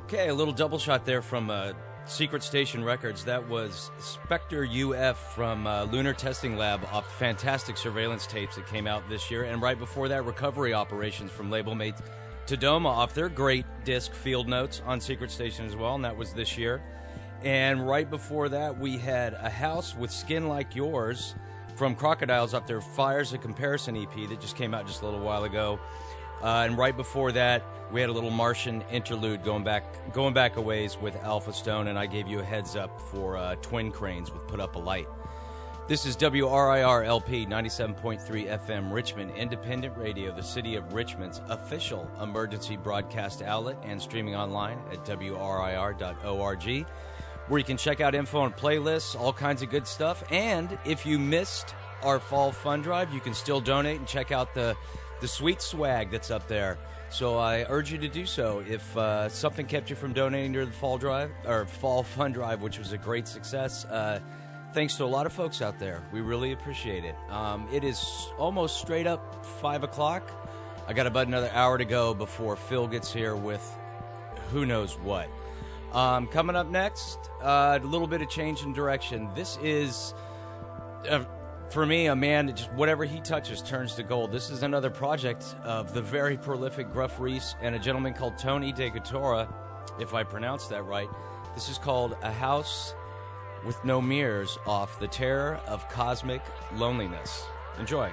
Okay, a little double shot there from Secret Station Records. That was Spectre UF from Lunar Testing Lab off fantastic surveillance tapes that came out this year. And right before that, Recovery Operations from label mate Tadoma off their great disc Field Notes on Secret Station as well, and that was this year. And right before that, we had A House with Skin Like Yours from Crocodiles off their Fires of Comparison EP that just came out just a little while ago. And right before that, we had a little Martian interlude going back a ways with Alpha Stone, and I gave you a heads up for Twin Cranes with Put Up a Light. This is WRIR-LP 97.3 FM, Richmond Independent Radio, the city of Richmond's official emergency broadcast outlet, and streaming online at WRIR.org, where you can check out info and playlists, all kinds of good stuff. And if you missed our fall fund drive, you can still donate and check out the sweet swag that's up there. So I urge you to do so. If something kept you from donating during the fall drive or fall fund drive, which was a great success, thanks to a lot of folks out there. We really appreciate it. It is almost straight up 5 o'clock. I got about another hour to go before Phil gets here with who knows what. Coming up next, a little bit of change in direction. This is, for me, a man that just whatever he touches turns to gold. This is another project of the very prolific Gruff Rhys and a gentleman called Tony De Gatora, if I pronounced that right. This is called A House with No Mirrors off The Terror of Cosmic Loneliness. Enjoy.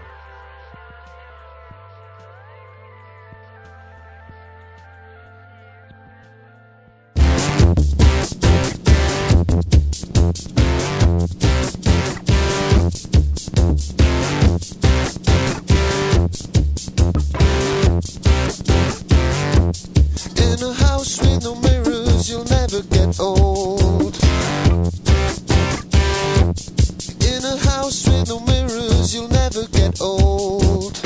In a house with no mirrors, you'll never get old. In a house with no mirrors, you'll never get old.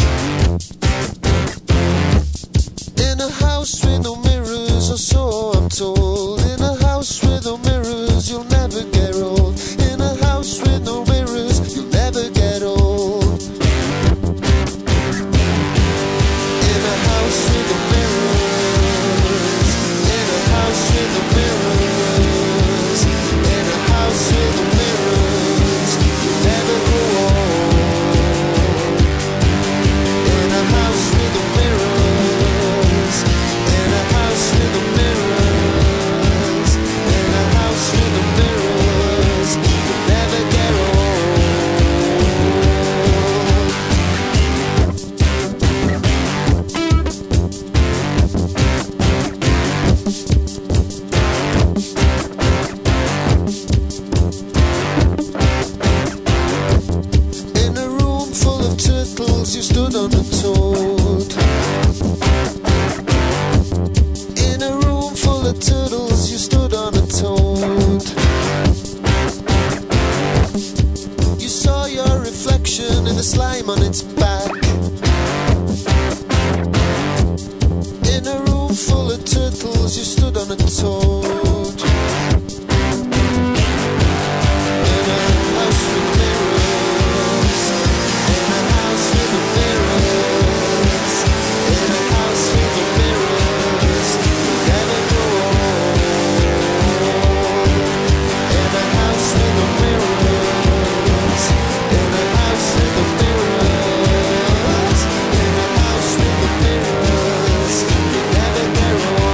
In a house with no mirrors, or so I'm told. In a house with no mirrors, you'll never get old. In a house with no mirrors, you'll never get old. In a house with no mirrors. In a house with no mirrors. In a house with no mirrors, you'll never grow old. In a house with no mirrors. In a house with no mirrors. In a house with no mirrors, you'll never get old. In a room full of turtles, you stood on a toad. In a room full of turtles, you stood on a toad. You saw your reflection in the slime on its back. In a room full of turtles, you stood on a toad. In a house with mirrors. In a house with no mirrors. In a house with no mirrors, you'll never grow old. In a house with no mirrors. In a house with no mirrors. In a house with no mirrors, you'll never get old.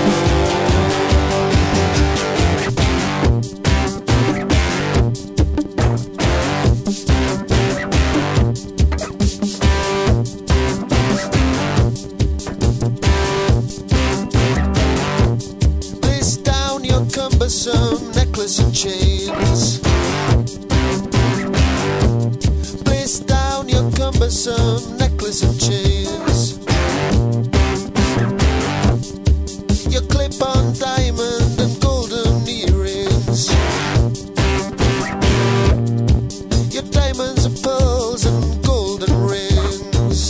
Place down your cumbersome necklace and chains. Place down your cumbersome necklace and chains. Your clip-on diamond and golden earrings. Your diamonds and pearls and golden rings.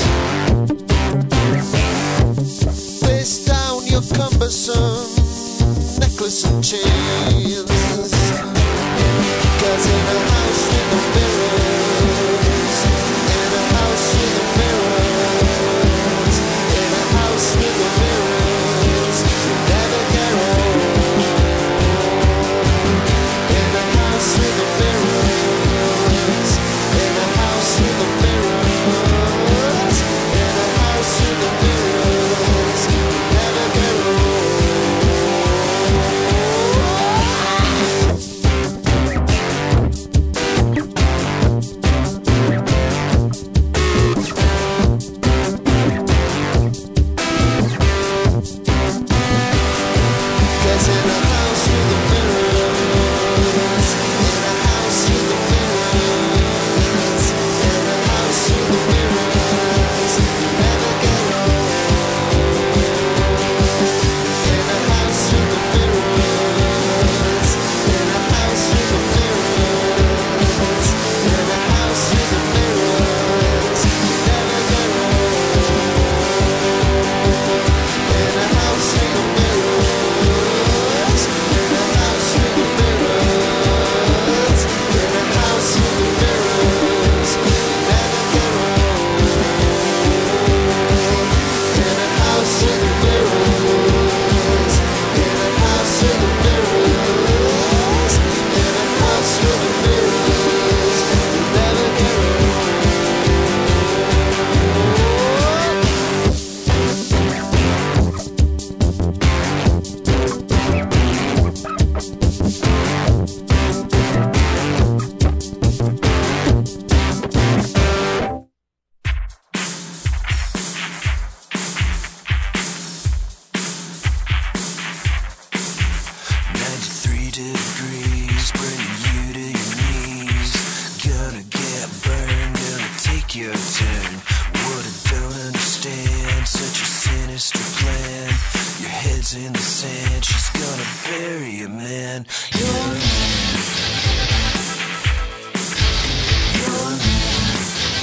Place down your cumbersome necklace and chains. 'Cause in a house with no mirrors. In a house with no mirrors. In a house with no mirrors, you'll never get old. degrees, bringing you to your knees. Gonna get burned, gonna take your turn. What I don't understand, such a sinister plan. Your head's in the sand, she's gonna bury you, man. You're a man. You're a man.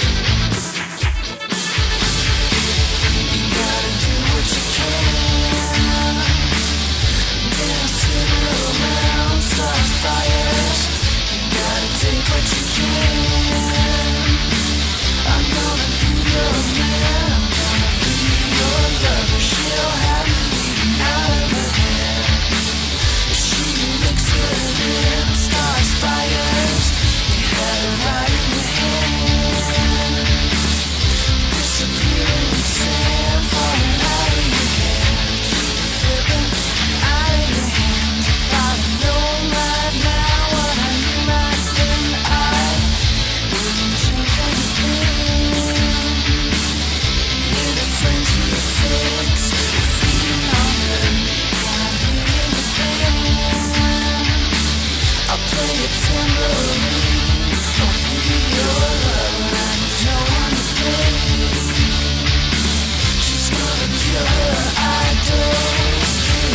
You gotta do what you can. Dancing around, start fires. You gotta take what you can. I'm gonna be your man. I'm gonna be your lover. She'll have you leading out of her hand. She licks her lips, starts fires. You had her right in your hand. Disappearing in sand, falling out of your hands. Slipping out of your hands. If I'd known right now what I knew right then, I wouldn't change anything. Little friend to your fix, feeding on her. Got me in the band. I'll play a tambourine. I'll be your lover. And there's no one to blame. She's gonna kill her idols.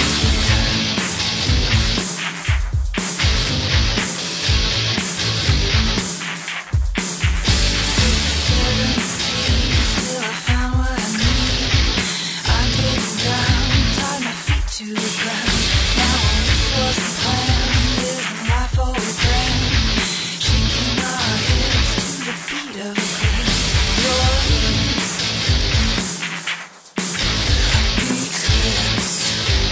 Till I found what I need. I'm getting down, tied my feet to the ground. Now all this was the plan, living life over grand. Shaking our heads to the beat of a band. Yours, eclipse.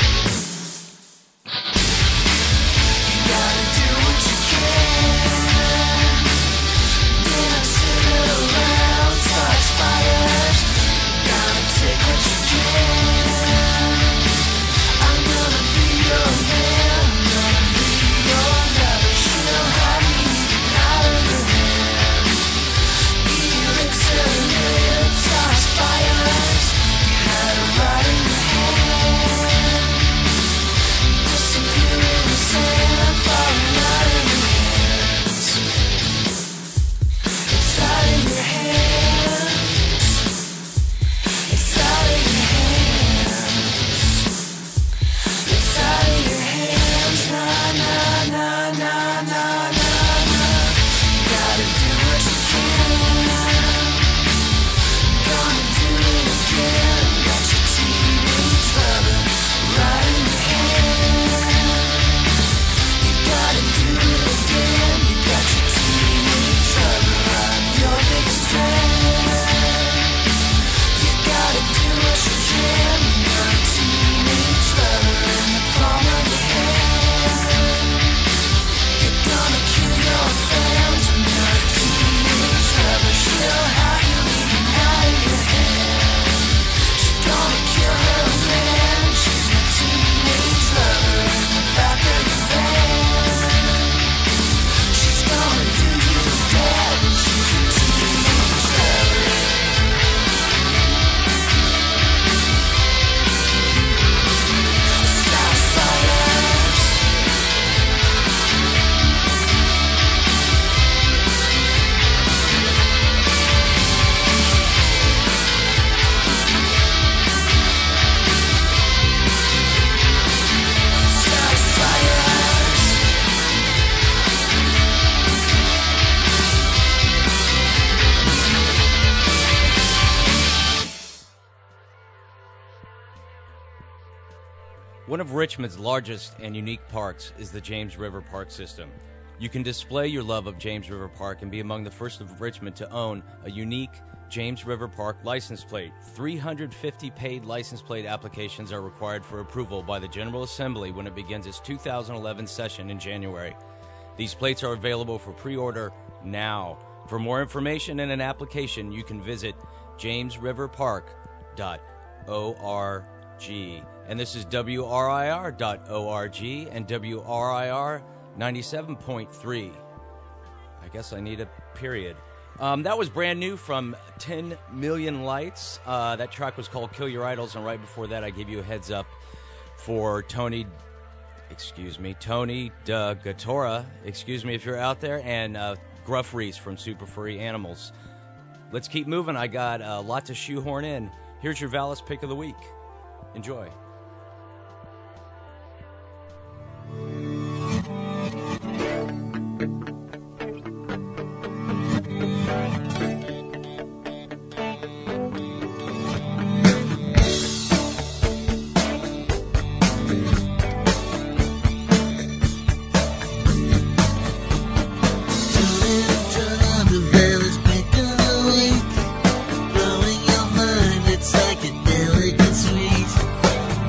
You gotta do what you can. Dancing around, starts fires. Gotta take what you can. I'm gonna be your man. I'm gonna be your lover. She'll have me eating out of her hand. Elixir lips, starts fires. You had her right in your hand. Disappearing in the sand, falling out of your hands. It's out of your hands. It's out of your hands. It's out of your hands. Na na na na na na na. You gotta do what you can. Gonna do it again. Got your teenage lover right in your hand. You gotta do it again. You got your teenage lover. I'm your biggest fan. You gotta do what you can. You're a teenage lover in the palm of your hand. You're gonna kill your fans when you're a teenage lover. She'll have you leading out of your hand. She's gonna kill her man. She's a teenage lover in the back of your van. She's gonna do you dead. She's a teenage lover. Start fires. Start fires. One of Richmond's largest and unique parks is the James River Park system. You can display your love of James River Park and be among the first of Richmond to own a unique James River Park license plate. 350 paid license plate applications are required for approval by the General Assembly when it begins its 2011 session in January. These plates are available for pre-order now. For more information and an application, you can visit jamesriverpark.org. And this is WRIR.org and WRIR 97.3. I guess I need a period. That was brand new from 10 Million Lights. That track was called Kill Your Idols, and right before that I gave you a heads up for Tony. excuse me, Tony Gatora, excuse me if you're out there, and Gruff Reese from Super Furry Animals. Let's keep moving. I got a lot to shoehorn in. Here's your Valis pick of the week. Enjoy. Blowing your mind, it's psychedelic and sweet.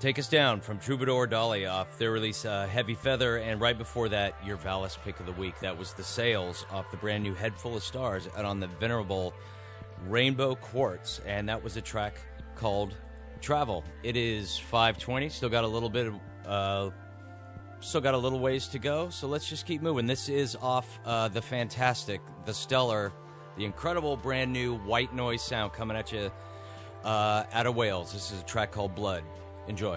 Take Us Down from Troubadour Dolly off their release Heavy Feather, and right before that, your Valis pick of the week. That was The Sails off the brand new Head Full of Stars out on the venerable Rainbow Quartz, and that was a track called Travel. It is 5:20, still got a little ways to go, so let's just keep moving. This is off the fantastic, the stellar, the incredible brand new White Noise sound coming at you out of Wales. This is a track called Blood. Enjoy.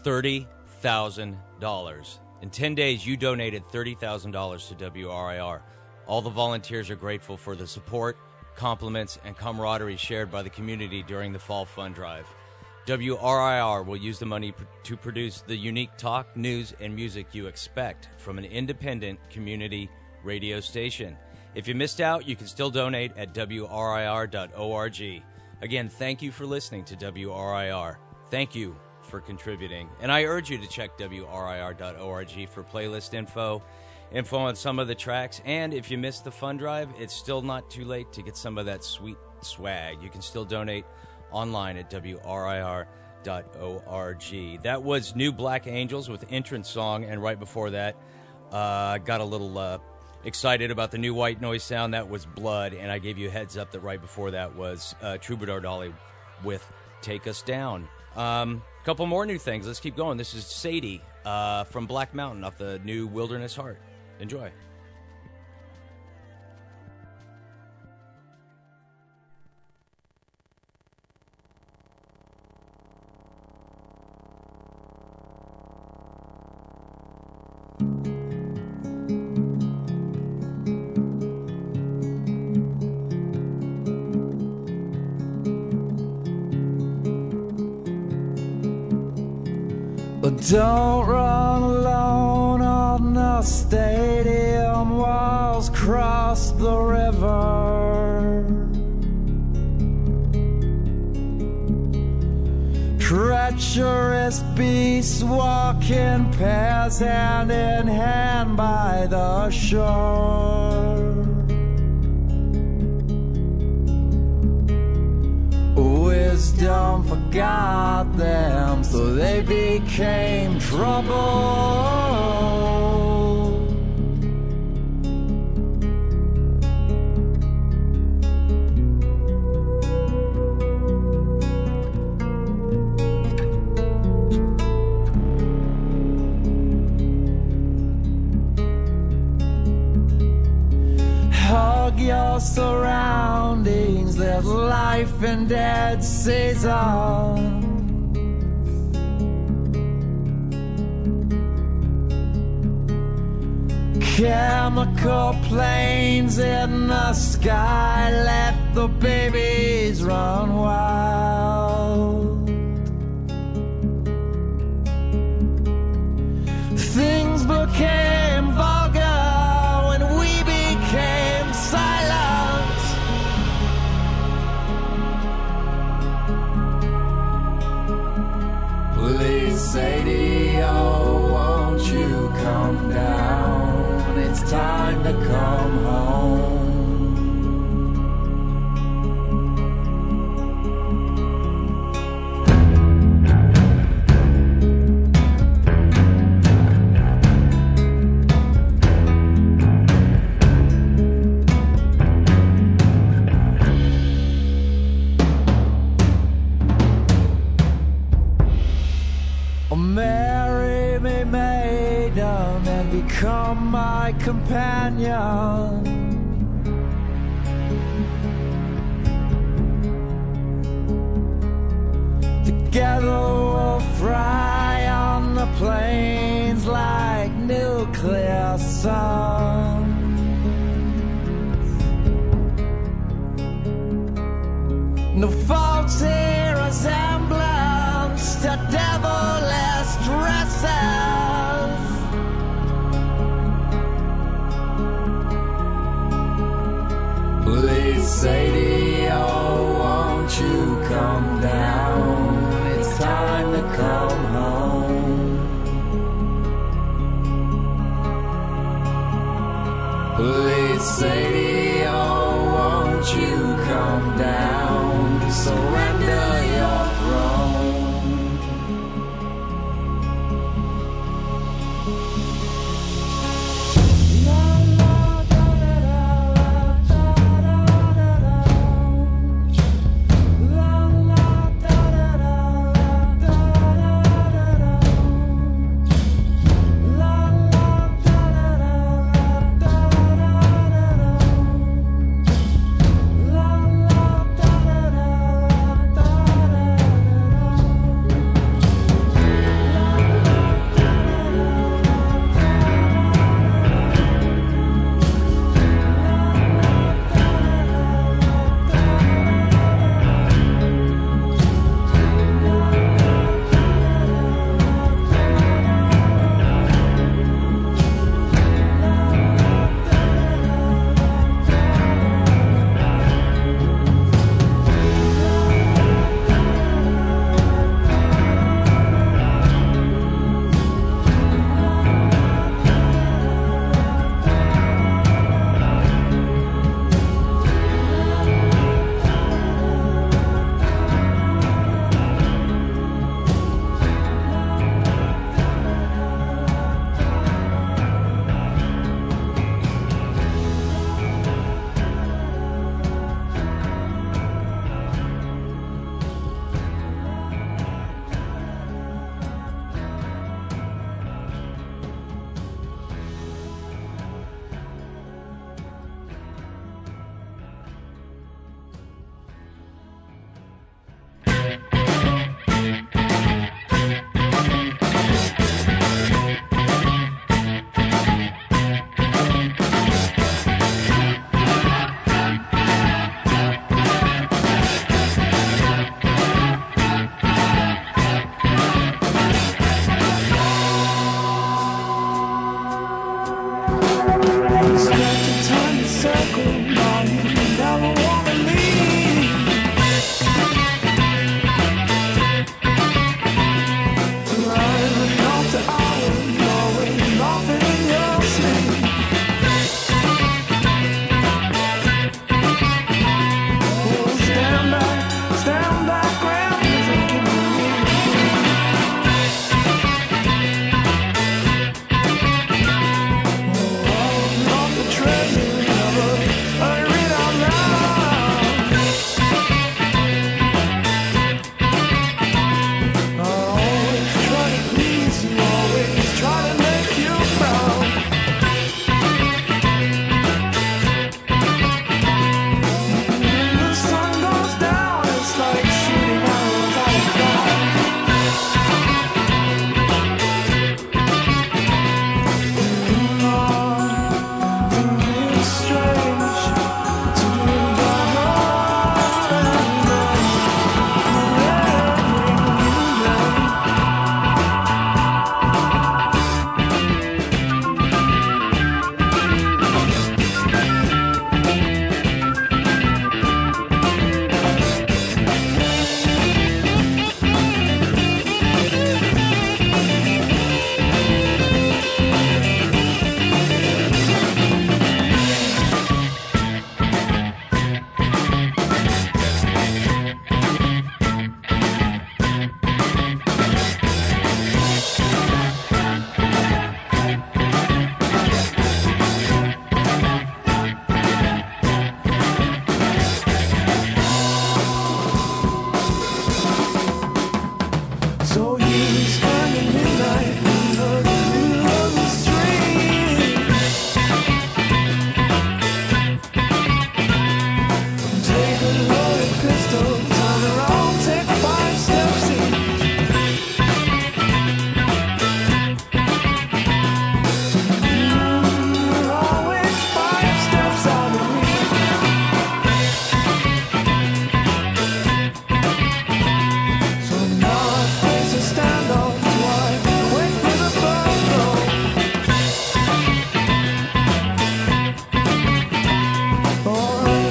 $30,000. In 10 days, you donated $30,000 to WRIR. All the volunteers are grateful for the support, compliments, and camaraderie shared by the community during the Fall Fund Drive. WRIR will use the money to produce the unique talk, news, and music you expect from an independent community radio station. If you missed out, you can still donate at WRIR.org. Again, thank you for listening to WRIR. Thank you for contributing. And I urge you to check WRIR.org for playlist info on some of the tracks. And if you missed the fund drive, it's still not too late to get some of that sweet swag. You can still donate online at WRIR.org. That was New Black Angels with Entrance Song, and right before that, got a little excited about the new white noise sound. That was Blood, and I gave you a heads up that right before that was Troubadour Dolly with Take Us Down. Couple more new things. Let's keep going. This is Sadie from Black Mountain off the new Wilderness Heart. Enjoy. Don't run alone on the stadium walls, cross the river. Treacherous beasts walk in pairs, hand in hand by the shore. Wisdom forgot them, so they became trouble. Hug your surroundings, there's life in dead seasons. Chemical planes in the sky, let the babies run wild. Things became vulgar when we became silent. Please, Sadie, oh, won't you come down? It's time to come home. Marry me, maiden, and become my companion. Together we'll fry on the plains like nuclear suns. No faulty resemblance to devilish dresses. Please, Sadie, oh, won't you come down? It's time to come home. Please, Sadie, oh, won't you come down? Surrender your throne.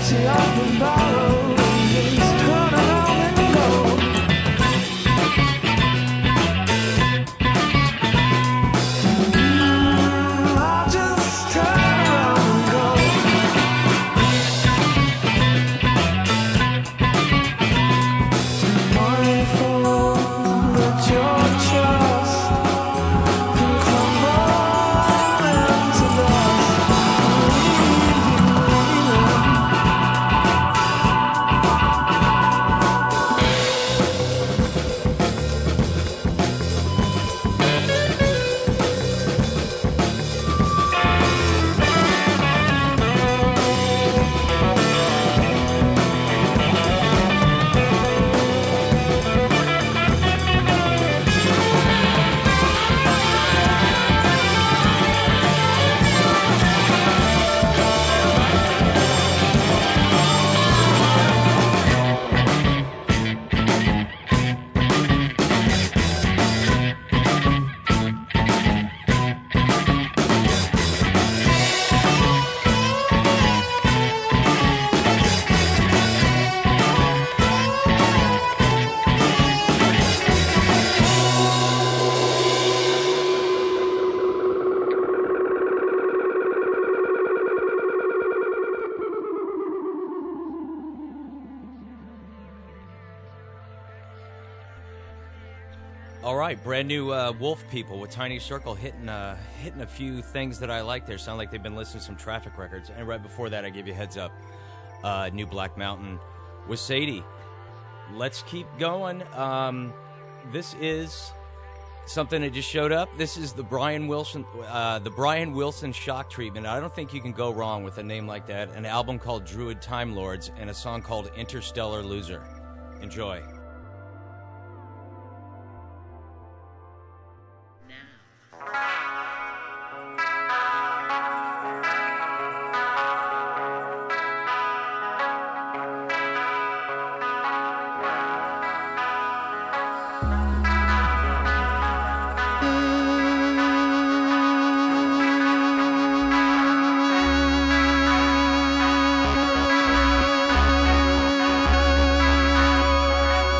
empty open barrel, just turn around and go. I'll just turn around and go. Mindful that your trust can crumble into dust. All right, brand new Wolf People with Tiny Circle hitting a few things that I like there. Sound like they've been listening to some Traffic records. And right before that, I give you a heads up. New Black Mountain with Sadie. Let's keep going. This is something that just showed up. This is the Brian Wilson Shock Treatment. I don't think you can go wrong with a name like that. An album called Druid Time Lords and a song called Interstellar Loser. Enjoy. Thank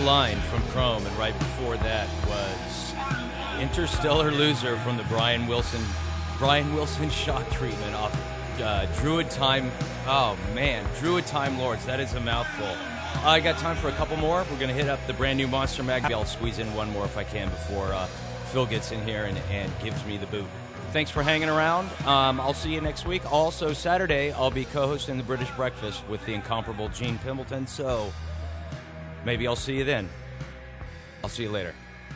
Line from Chrome, and right before that was Interstellar Loser from the Brian Wilson shock treatment off Druid Time. Oh man, Druid Time Lords. That is a mouthful. I got time for a couple more. We're going to hit up the brand new Monster Mag. I'll squeeze in one more if I can before Phil gets in here and gives me the boot. Thanks for hanging around. I'll see you next week. Also, Saturday, I'll be co-hosting the British Breakfast with the incomparable Gene Pimbleton, so maybe I'll see you then. I'll see you later.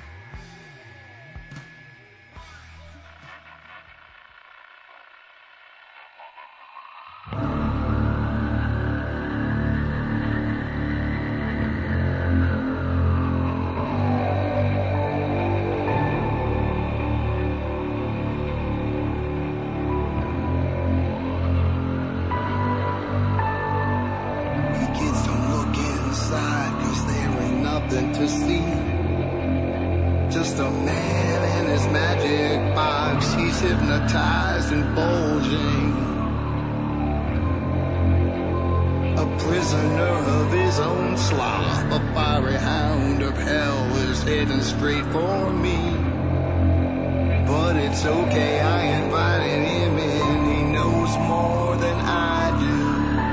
To see just a man in his magic box. He's hypnotized and bulging, a prisoner of his own sloth. A fiery hound of hell is heading straight for me, but it's okay, I invited him in. He knows more than I do.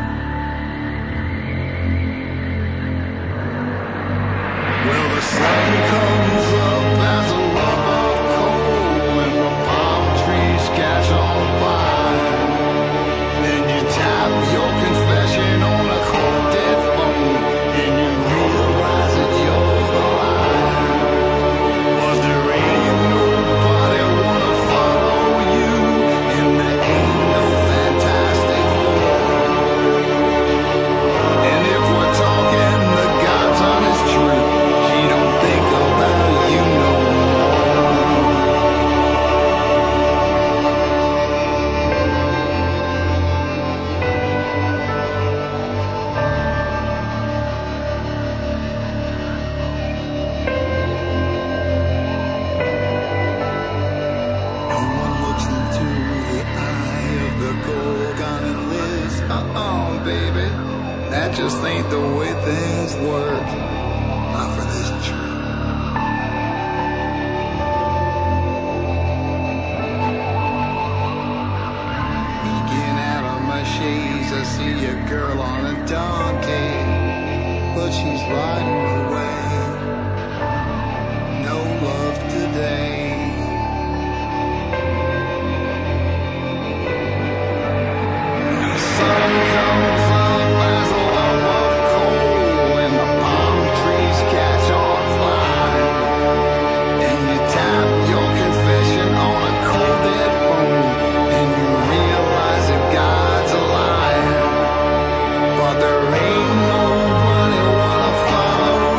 Well, the sun comes up as a lump of coal and the palm trees catch on fire. Then you tap your confession on a cold dead phone and you realize that you're the liar. But there ain't nobody wanna follow you, and there ain't no Fantastic Four. And if we're talking the God's honest truth, he don't think about you no No one looks into the eye of the Gorgon and lives, baby, that just ain't the way things work. Not for this church. Peeking out of my shades, I see a girl on a donkey, but she's riding away. No love today. The sun comes up as a lump of coal and the palm trees catch on fire. And you tap your confession on a cold dead phone and you realize that God's a liar. But there ain't nobody wanna follow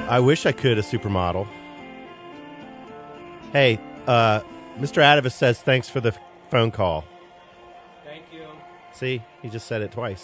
I wish I could, a supermodel. Hey, Mr. Adivas says thanks for the phone call. Thank you. See, he just said it twice.